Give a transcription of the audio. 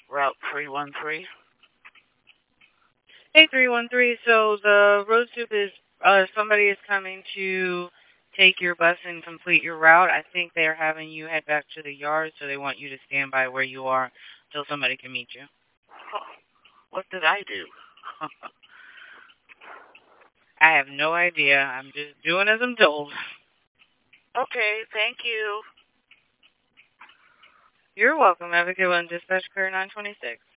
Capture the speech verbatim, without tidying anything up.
Route three one three. Hey, three one three. So the road soup is, uh, somebody is coming to take your bus and complete your route. I think they're having you head back to the yard, so they want you to stand by where you are until somebody can meet you. Huh. What did I do? I have no idea. I'm just doing as I'm told. Okay, thank you. You're welcome. Have a good one. Dispatch Clear nine twenty-six.